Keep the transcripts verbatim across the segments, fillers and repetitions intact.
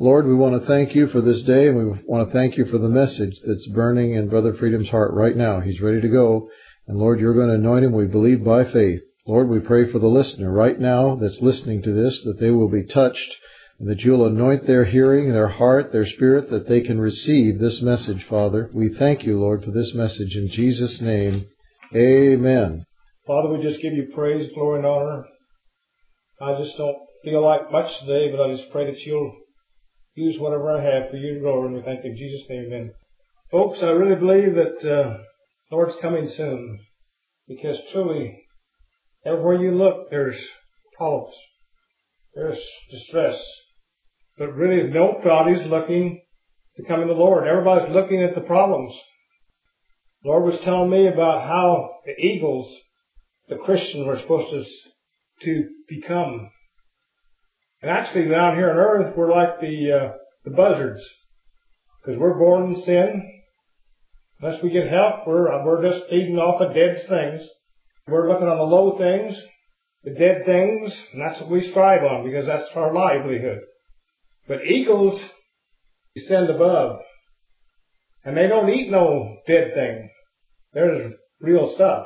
Lord, we want to thank you for this day, and we want to thank you for the message that's burning in Brother Freedom's heart right now. He's ready to go. And Lord, you're going to anoint him, we believe, by faith. Lord, we pray for the listener right now that's listening to this, that they will be touched, and that you'll anoint their hearing, their heart, their spirit, that they can receive this message, Father. We thank you, Lord, for this message in Jesus' name. Amen. Father, we just give you praise, glory, and honor. I just don't feel like much today, but I just pray that you'll use whatever I have for your glory, and we thank you in Jesus' name. Amen. Folks, I really believe that uh, the Lord's coming soon, because truly, everywhere you look, there's problems. There's distress. But really, nobody's looking to come in the Lord. Everybody's looking at the problems. The Lord was telling me about how the eagles, the Christians, were supposed to, to become. And actually, down here on earth, we're like the uh, the buzzards, because we're born in sin. Unless we get help, we're we're just feeding off of dead things. We're looking on the low things, the dead things, and that's what we strive on, because that's our livelihood. But eagles descend above, and they don't eat no dead thing. There's real stuff.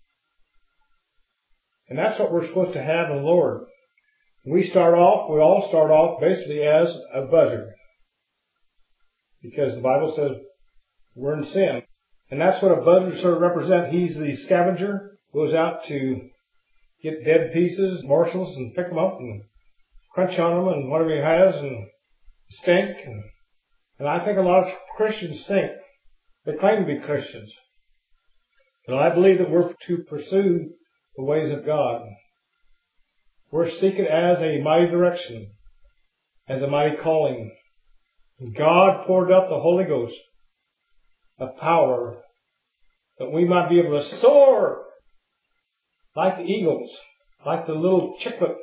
And that's what we're supposed to have in the Lord. We start off, we all start off basically as a buzzard, because the Bible says we're in sin. And that's what a buzzard sort of represents. He's the scavenger, goes out to get dead pieces, morsels, and pick them up and crunch on them and whatever he has and stink. And, and I think a lot of Christians think. They claim to be Christians. But I believe that we're to pursue the ways of God. We're seeking as a mighty direction, as a mighty calling. And God poured out the Holy Ghost of power that we might be able to soar like the eagles, like the little chicklet.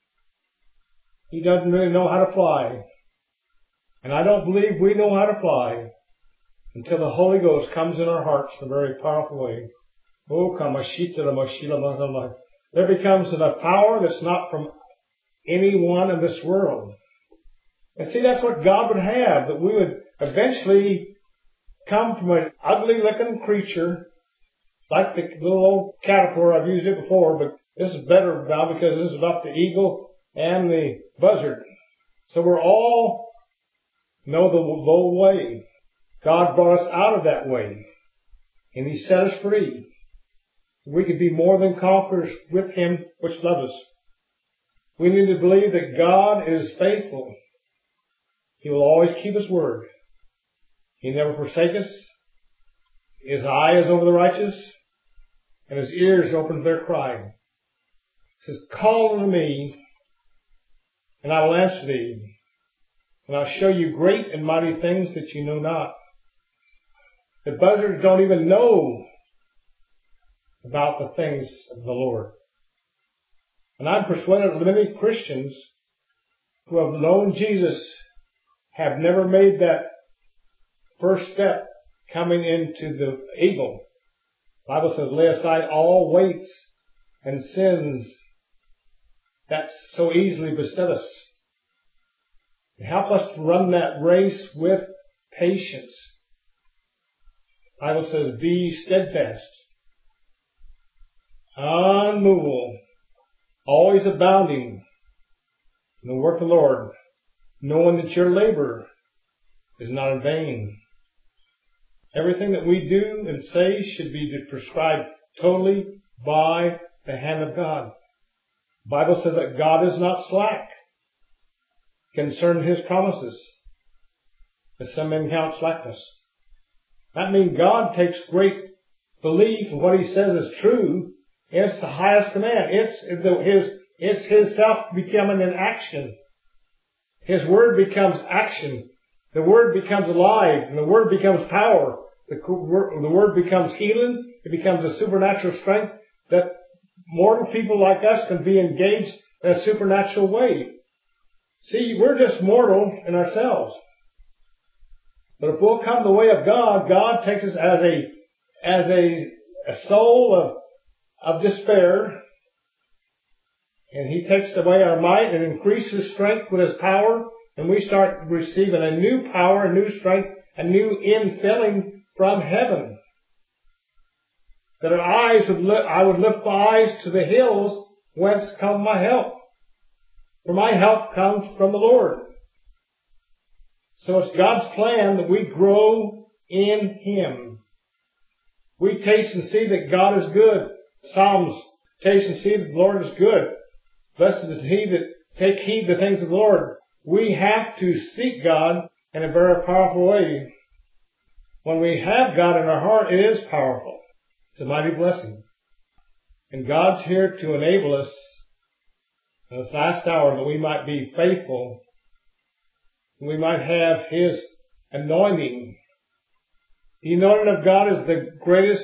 He doesn't really know how to fly. And I don't believe we know how to fly until the Holy Ghost comes in our hearts in a very powerful way. Oh, kamashita mashila. There becomes enough power that's not from anyone in this world. And see, that's what God would have, that we would eventually come from an ugly-looking creature, like the little old caterpillar. I've used it before, but this is better now because this is about the eagle and the buzzard. So we're all know the low way. God brought us out of that way, and He set us free. We could be more than conquerors with Him which loves us. We need to believe that God is faithful. He will always keep His word. He never forsake us. His eye is over the righteous, and His ears open to their cry. He says, call unto me, and I will answer thee, and I'll show you great and mighty things that you know not. The buzzards don't even know about the things of the Lord. And I'm persuaded that many Christians who have known Jesus have never made that first step coming into the eagle. The Bible says, lay aside all weights and sins that so easily beset us. And help us to run that race with patience. The Bible says, be steadfast, unmovable, always abounding in the work of the Lord, knowing that your labor is not in vain. Everything that we do and say should be prescribed totally by the hand of God. The Bible says that God is not slack concerning His promises, as some men count slackness. That means God takes great belief in what He says is true. It's the highest command. It's His, it's His self becoming an action. His Word becomes action. The Word becomes alive, and the Word becomes power. The Word, the Word becomes healing. It becomes a supernatural strength that mortal people like us can be engaged in a supernatural way. See, we're just mortal in ourselves. But if we'll come the way of God, God takes us as a as a, a soul of, of despair, and He takes away our might and increases strength with His power, and we start receiving a new power, a new strength, a new infilling from heaven. That our eyes would li- I would lift my eyes to the hills whence come my help. For my help comes from the Lord. So it's God's plan that we grow in Him. We taste and see that God is good. Psalms, taste and see that the Lord is good. Blessed is he that take heed to the things of the Lord. We have to seek God in a very powerful way. When we have God in our heart, it is powerful. It's a mighty blessing. And God's here to enable us in this last hour that we might be faithful. We might have His anointing. The anointing of God is the greatest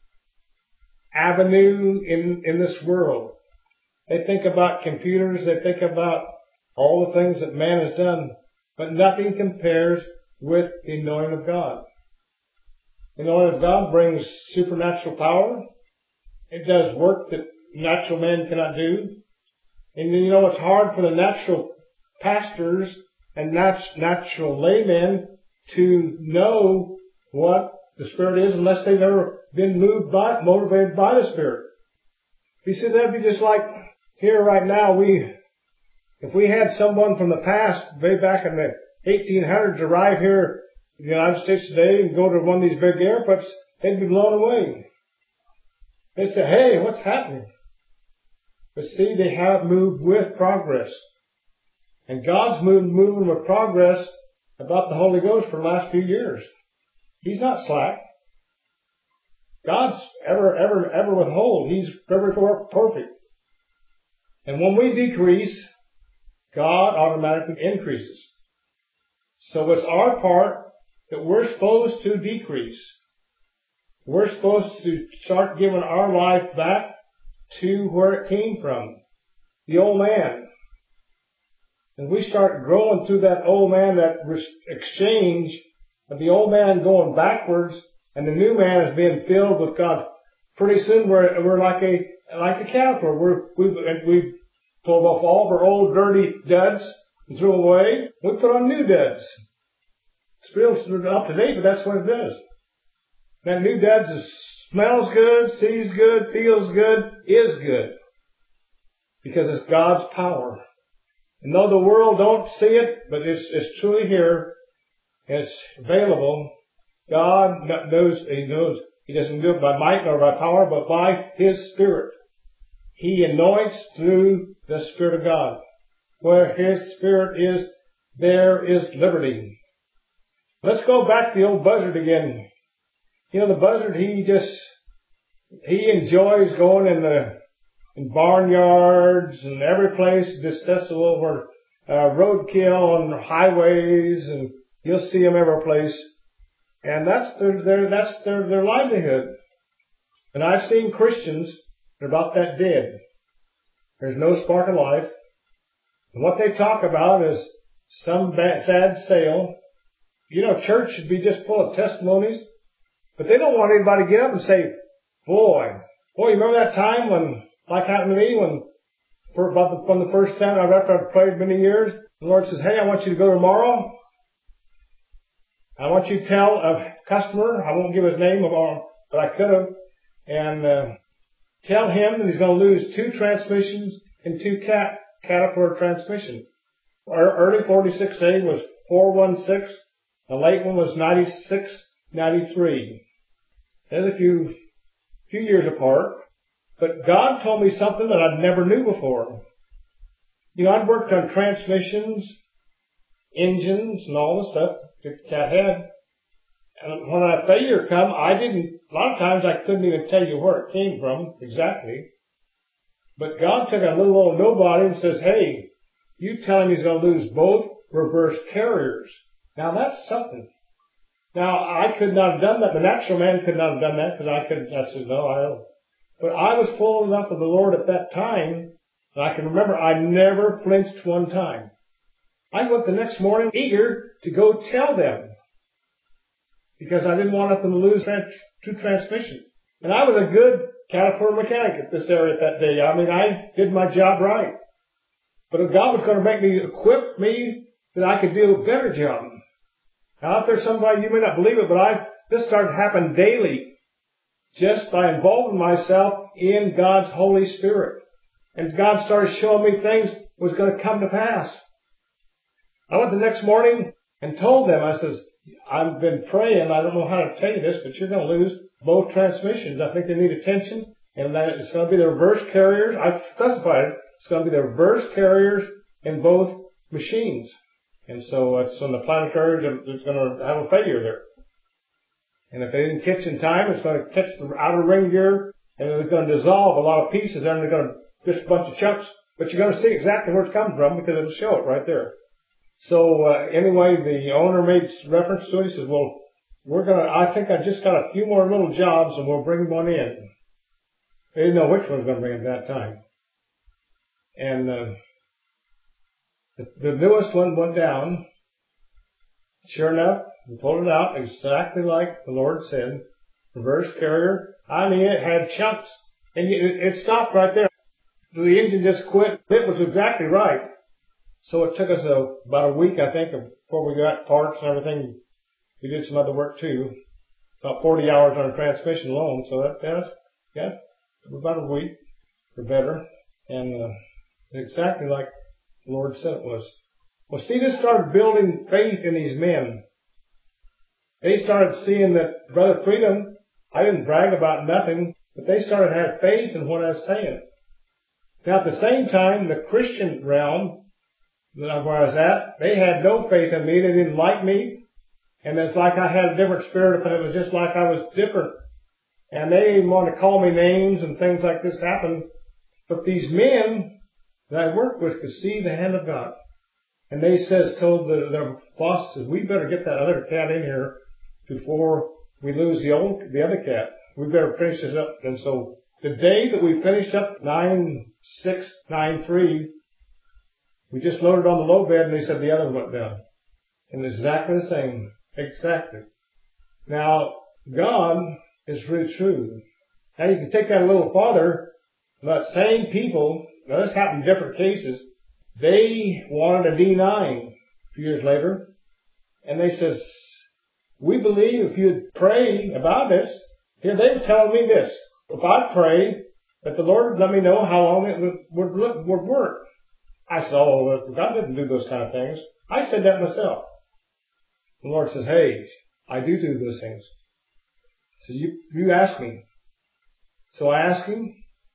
avenue in, in this world. They think about computers, they think about all the things that man has done, but nothing compares with the anointing of God. The anointing of God brings supernatural power. It does work that natural man cannot do. And you know, it's hard for the natural pastors and nat- natural laymen to know what the Spirit is unless they've ever been moved by, motivated by the Spirit. You see, that'd be just like here right now, we, if we had someone from the past, way back in the eighteen hundreds, arrive here in the United States today and go to one of these big airports, they'd be blown away. They'd say, hey, what's happening? But see, they have moved with progress. And God's moved, moving with progress about the Holy Ghost for the last few years. He's not slack. God's ever, ever, ever withhold. He's ever perfect. And when we decrease, God automatically increases. So it's our part that we're supposed to decrease. We're supposed to start giving our life back to where it came from. The old man. And we start growing through that old man, that exchange of the old man going backwards and the new man is being filled with God. Pretty soon we're, we're like a, like a caterpillar. We're, we've, we've pulled off all of our old dirty duds and threw them away. We put on new duds. It's still up to date, but that's what it does. That new duds is, smells good, sees good, feels good, is good. Because it's God's power. And though the world don't see it, but it's, it's truly here, it's available, God knows, He knows, He doesn't do it by might nor by power, but by His Spirit. He anoints through the Spirit of God. Where His Spirit is, there is liberty. Let's go back to the old buzzard again. You know, the buzzard, he just, he enjoys going in the, in barnyards and every place, just desolate over, uh, roadkill on highways, and you'll see them every place. And that's their, their, that's their, their livelihood. And I've seen Christians, they're about that dead. There's no spark of life. And what they talk about is some bad, sad sale. You know, church should be just full of testimonies. But they don't want anybody to get up and say, boy, boy, you remember that time when, like happened to me, when, for about the, from the first time, after I've prayed many years, the Lord says, hey, I want you to go tomorrow. I want you to tell a customer, I won't give his name, but I could have, and uh, tell him that he's going to lose two transmissions and two cat, Caterpillar transmissions. Our early forty-six A was four one six, the late one was ninety-six ninety-three. There's a few, few years apart. But God told me something that I never knew before. You know, I'd worked on transmissions, engines, and all the stuff that the cat had. And when a failure come, I didn't, a lot of times I couldn't even tell you where it came from exactly. But God took a little old nobody and says, hey, you tell him he's going to lose both reverse carriers. Now that's something. Now I could not have done that. The natural man could not have done that because I couldn't, I said, no, I don't. But I was full enough of the Lord at that time that I can remember I never flinched one time. I went the next morning eager to go tell them because I didn't want them to lose trans- two transmissions. And I was a good Caterpillar mechanic at this area that day. I mean, I did my job right. But if God was going to make me, equip me that I could do a better job. Now, if there's somebody, you may not believe it, but I this started happening daily just by involving myself in God's Holy Spirit. And God started showing me things was going to come to pass. I went the next morning and told them, I says, I've been praying, I don't know how to tell you this, but you're going to lose both transmissions. I think they need attention, and that it's going to be the reverse carriers. I specified it. It's going to be the reverse carriers in both machines. And so it's on the planetary, it's going to have a failure there. And if they didn't catch in time, it's going to catch the outer ring gear, and it's going to dissolve a lot of pieces, and they're going to just a bunch of chunks. But you're going to see exactly where it's coming from because it'll show it right there. So uh, anyway, the owner made reference to it. He says, well, we're going to, I think I just got a few more little jobs, and we'll bring one in. They didn't know which one was going to bring at that time. And uh, the, the newest one went down. Sure enough, we pulled it out exactly like the Lord said. Reverse carrier. I mean, it had chunks. And it, it stopped right there. The engine just quit. It was exactly right. So it took us a, about a week, I think, before we got parts and everything. We did some other work too. About forty hours on a transmission alone. So that, that's, yeah, about a week or better. And uh, exactly like the Lord said it was. Well, see, this started building faith in these men. They started seeing that Brother Freedom, I didn't brag about nothing, but they started to have faith in what I was saying. Now, at the same time, the Christian realm, where I was at, they had no faith in me. They didn't like me. And it's like I had a different spirit, but it was just like I was different. And they even wanted to call me names and things like this happened. But these men that I worked with could see the hand of God. And they says, told the, their boss, says, we better get that other cat in here before we lose the old, the other cat. We better finish this up. And so the day that we finished up nine six nine three, we just loaded on the low bed, and they said the other one went down. And it's exactly the same. Exactly. Now, God is really true. Now, you can take that a little farther. That same people, now this happened in different cases, they wanted a D nine a few years later. And they says, we believe if you'd pray about this, here they were telling me this. If I pray, that the Lord would let me know how long it would, would, would work. I said, oh, God didn't do those kind of things. I said that myself. The Lord says, hey, I do do those things. So you, you ask me. So I asked him.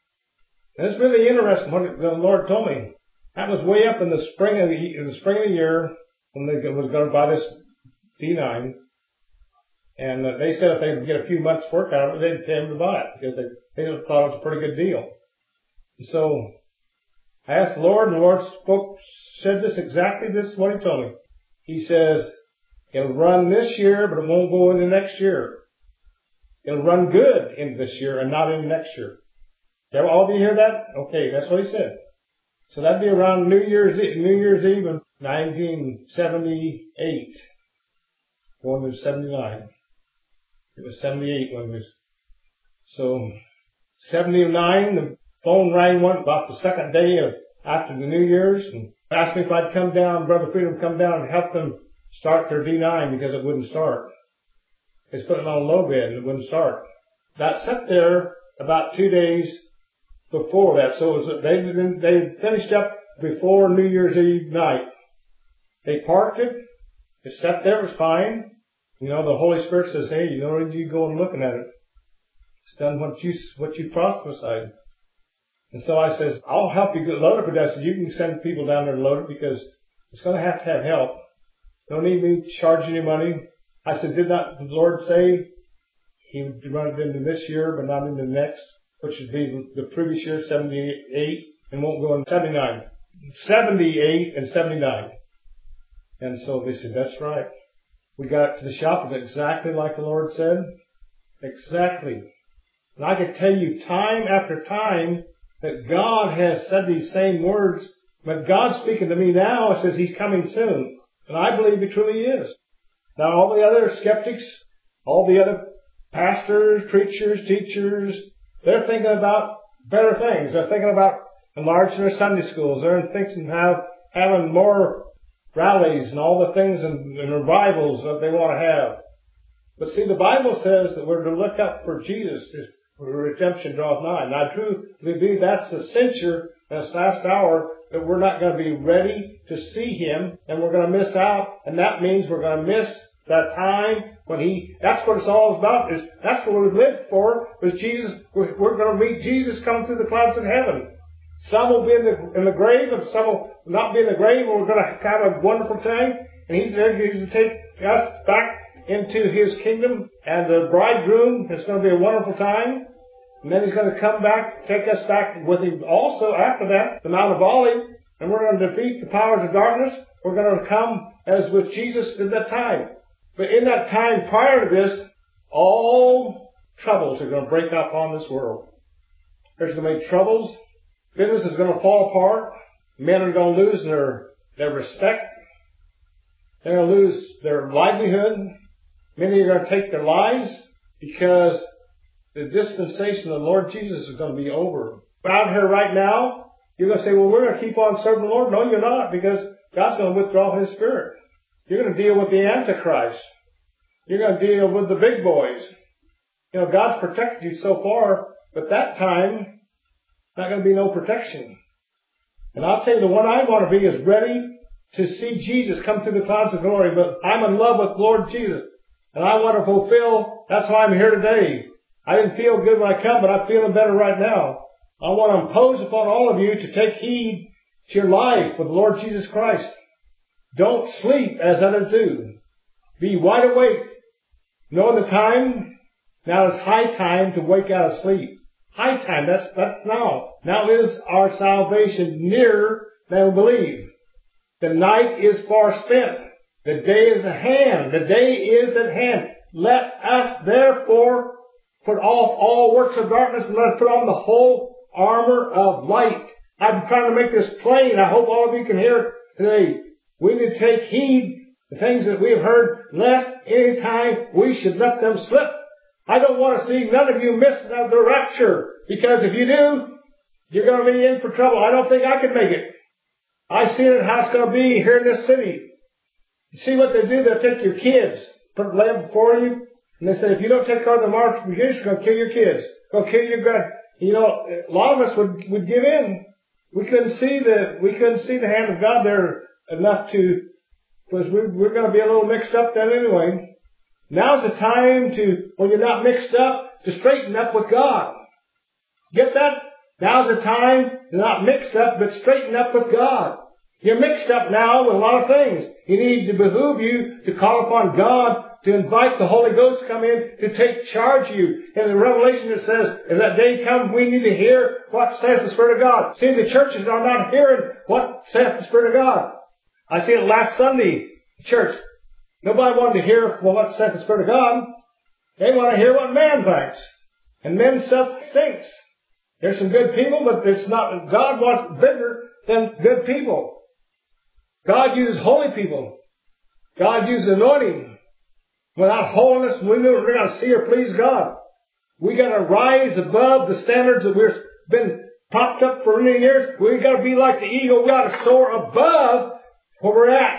And it's really interesting what the Lord told me. That was way up in the spring of the, in the spring of the year when they was going to buy this D nine. And uh, they said if they could get a few months work out of it, they'd pay them to buy it because they, they thought it was a pretty good deal. And so I asked the Lord, and the Lord spoke, said this exactly, this is what He told me. He says, it'll run this year, but it won't go into next year. It'll run good into this year and not into next year. Did all of you hear that? Okay, that's what He said. So that'd be around New Year's Eve, New Year's Eve in nineteen seventy-eight, going to seventy-nine. It was seventy-eight when it was. So seventy-nine, the phone rang one about the second day of after the New Year's and asked me if I'd come down, Brother Freedom, come down and help them start their D nine because it wouldn't start. They put it on a low bed and it wouldn't start. That sat there about two days before that. So it was, they they finished up before New Year's Eve night. They parked it. It sat there. It was fine. You know, the Holy Spirit says, hey, you don't need to go and looking at it. It's done what you what you prophesied. And so I says, I'll help you load it, but I said, you can send people down there to load it because it's going to have to have help. Don't need me to charge any money. I said, did not the Lord say He would run it into this year, but not into the next, which would be the previous year, seventy-eight, and won't go in seventy-nine. seventy-eight and seventy-nine. And so they said, that's right. We got to the shop with it exactly like the Lord said. Exactly. And I could tell you time after time that God has said these same words, but God's speaking to me now. Says He's coming soon. And I believe He truly is. Now all the other skeptics, all the other pastors, preachers, teachers, they're thinking about better things. They're thinking about enlarging their Sunday schools. They're thinking of having more rallies and all the things and, and revivals that they want to have. But see, the Bible says that we're to look up for Jesus, for redemption draweth nigh. And I truly believe that's the censure in this last hour, that we're not going to be ready to see Him, and we're going to miss out, and that means we're going to miss that time when He, that's what it's all about, is that's what we lived for, was Jesus. We're, we're going to meet Jesus coming through the clouds in heaven. Some will be in the, in the grave, and some will not be in the grave, and we're going to have a wonderful time, and He's there to take us back into His kingdom, and the bridegroom, it's going to be a wonderful time. And then He's going to come back, take us back with Him also after that, the Mount of Olives, and we're going to defeat the powers of darkness. We're going to come as with Jesus at that time. But in that time prior to this, all troubles are going to break up on this world. There's going to be troubles. Business is going to fall apart. Men are going to lose their, their respect. They're going to lose their livelihood. Many are going to take their lives because the dispensation of the Lord Jesus is going to be over. But out here right now, you're going to say, well, we're going to keep on serving the Lord. No, you're not, because God's going to withdraw His Spirit. You're going to deal with the Antichrist. You're going to deal with the big boys. You know, God's protected you so far, but that time, not going to be no protection. And I'll tell you, the one I want to be is ready to see Jesus come through the clouds of glory, but I'm in love with Lord Jesus. And I want to fulfill, that's why I'm here today. I didn't feel good when I come, but I'm feeling better right now. I want to impose upon all of you to take heed to your life with the Lord Jesus Christ. Don't sleep as others do. Be wide awake. Know the time. Now is high time to wake out of sleep. High time, that's, that's now. Now is our salvation nearer than we believe. The night is far spent. The day is at hand. The day is at hand. Let us therefore put off all works of darkness and let us put on the whole armor of light. I'm trying to make this plain. I hope all of you can hear it today. We need to take heed to the things that we've heard, lest any time we should let them slip. I don't want to see none of you miss the rapture, because if you do, you're going to be in for trouble. I don't think I can make it. I've seen it how it's going to be here in this city. You see what they do? They'll take your kids, put them before you, and they say, if you don't take care of the marks, you're just going to kill your kids. Go kill your grand. You know, a lot of us would, would give in. We couldn't see the, we couldn't see the hand of God there enough to, because we, we're going to be a little mixed up then anyway. Now's the time to, when you're not mixed up, to straighten up with God. Get that? Now's the time to not mix up, but straighten up with God. You're mixed up now with a lot of things. You need to behoove you to call upon God, to invite the Holy Ghost to come in to take charge of you. In the Revelation it says, as that day comes, we need to hear what saith the Spirit of God. See, the churches are not hearing what saith the Spirit of God. I seen it last Sunday, church. Nobody wanted to hear what saith the Spirit of God. They want to hear what man thinks. And men's stuff stinks. There's some good people, but it's not, God wants bigger than good people. God uses holy people. God uses anointing. Without holiness, we're not going to see or please God. We got to rise above the standards that we've been propped up for many years. We got to be like the eagle. We got to soar above where we're at.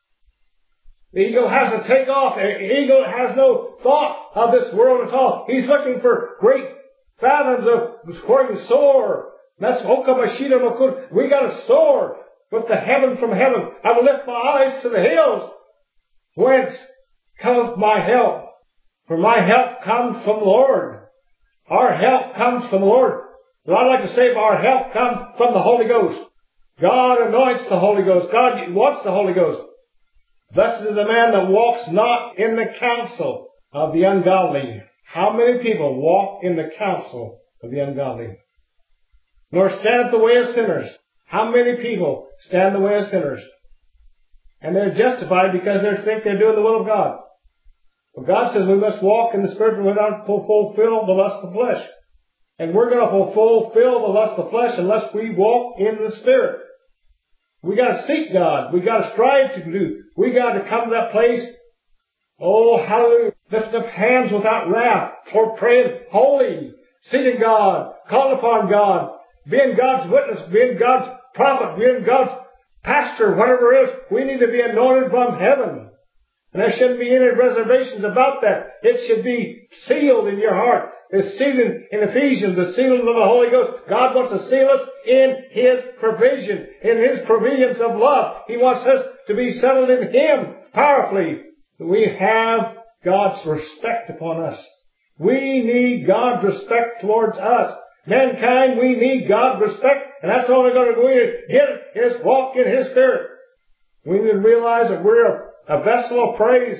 The eagle has to take off. The eagle has no thought of this world at all. He's looking for great fathoms of where he can soar. That's Okamashita Makut. We got to soar with the heaven from heaven. I will lift my eyes to the hills, whence cometh my help. For my help comes from the Lord. Our help comes from the Lord. But I'd like to say our help comes from the Holy Ghost. God anoints the Holy Ghost. God wants the Holy Ghost. Blessed is the man that walks not in the counsel of the ungodly. How many people walk in the counsel of the ungodly? Nor stand at the way of sinners. How many people stand the way of sinners? And they're justified because they think they're doing the will of God. But God says we must walk in the Spirit and we don't fulfill the lust of the flesh. And we're going to fulfill the lust of the flesh unless we walk in the Spirit. We got to seek God. We got to strive to do. We got to come to that place. Oh, hallelujah. Lifting up hands without wrath. For praying holy. Seeking God. Calling upon God. Being God's witness. Being God's prophet. Being God's pastor, whatever it is, we need to be anointed from heaven. And there shouldn't be any reservations about that. It should be sealed in your heart. It's sealed in, in Ephesians, the sealing of the Holy Ghost. God wants to seal us in His provision, in His provisions of love. He wants us to be settled in Him powerfully. We have God's respect upon us. We need God's respect towards us. Mankind, we need God's respect, and that's all we're going to get is walk in His Spirit. We need to realize that we're a, a vessel of praise,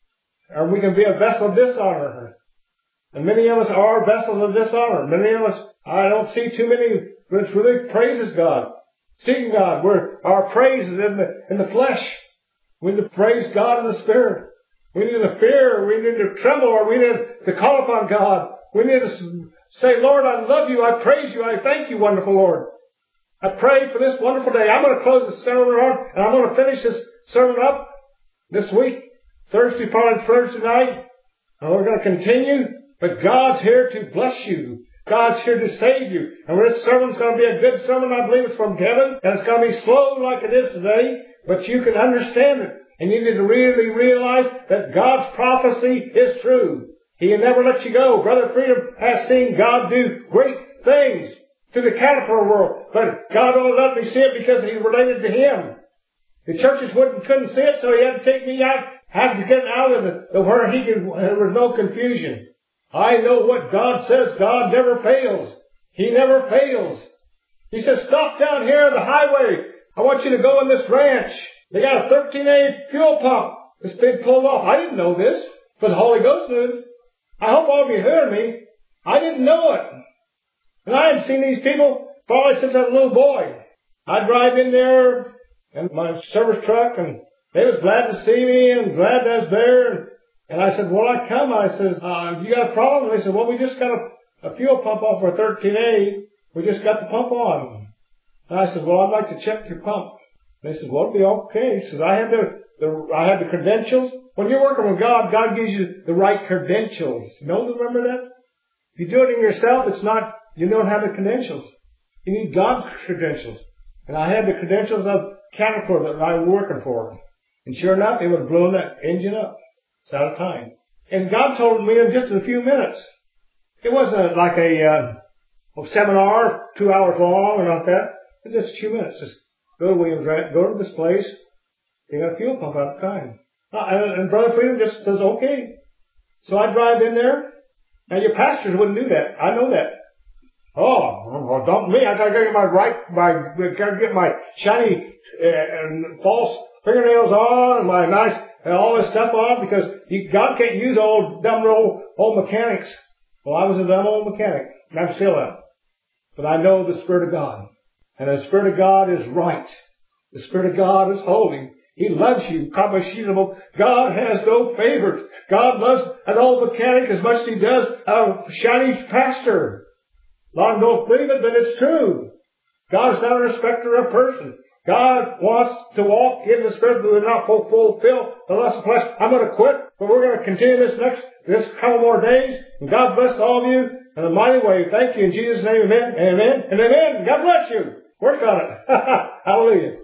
or we can be a vessel of dishonor. And many of us are vessels of dishonor. Many of us, I don't see too many which really praises God, seeking God. Where our praise is in the in the flesh. We need to praise God in the Spirit. We need to fear. We need to tremble, or we need to call upon God. We need to say, Lord, I love you. I praise you. I thank you, wonderful Lord. I pray for this wonderful day. I'm going to close the sermon on, and I'm going to finish this sermon up this week, Thursday, probably Thursday night, and we're going to continue. But God's here to bless you. God's here to save you. And this sermon's going to be a good sermon. I believe it's from heaven. And it's going to be slow like it is today. But you can understand it. And you need to really realize that God's prophecy is true. He never lets you go. Brother Freedom has seen God do great things to the caterpillar world. But God only let me see it because He's related to Him. The churches wouldn't, couldn't see it, so He had to take me out, had to get out of it, where He could, there was no confusion. I know what God says. God never fails. He never fails. He says, stop down here on the highway. I want you to go in this ranch. They got a thirteen A fuel pump that's been pulled off. I didn't know this, but the Holy Ghost knew. I hope all of you heard me. I didn't know it. And I hadn't seen these people probably since I was a little boy. I drive in there in my service truck, and they was glad to see me and glad I was there. And And I said, well, I come. I says, uh, you got a problem? And they said, well, we just got a, a fuel pump off our thirteen A. We just got the pump on. And I said, well, I'd like to check your pump. And they said, well, it'll be okay. He says, I have the, the, I have the credentials. When you're working with God, God gives you the right credentials. You know, remember that? If you do it in yourself, it's not, you don't have the credentials. You need God's credentials. And I had the credentials of Caterpillar that I was working for. And sure enough, it would have blown that engine up. It's out of time. And God told me in just a few minutes. It wasn't like a uh, seminar, two hours long or not that. It was just a few minutes. Just go to Williams Ranch, go to this place. They got a fuel pump out of time. Uh, and, and Brother Freedom just says, okay. So I drive in there. Now your pastors wouldn't do that. I know that. Oh, well, don't me. I gotta get my right, my, gotta get my shiny uh, and false fingernails on and my nice, and all this stuff on, because you, God can't use old, dumb old, old mechanics. Well, I was a dumb old mechanic, and I'm still am. But I know the Spirit of God. And the Spirit of God is right. The Spirit of God is holy. He loves you. God has no favorites. God loves an old mechanic as much as He does a shiny pastor. A lot of them don't believe it, but it's true. God is not a respecter of person. God wants to walk in the Spirit, but not fulfill the lust of flesh. I'm going to quit, but we're going to continue this next, this couple more days. And God bless all of you in a mighty way. Thank you in Jesus' name. Amen. Amen. And amen. God bless you. Work on it. Hallelujah.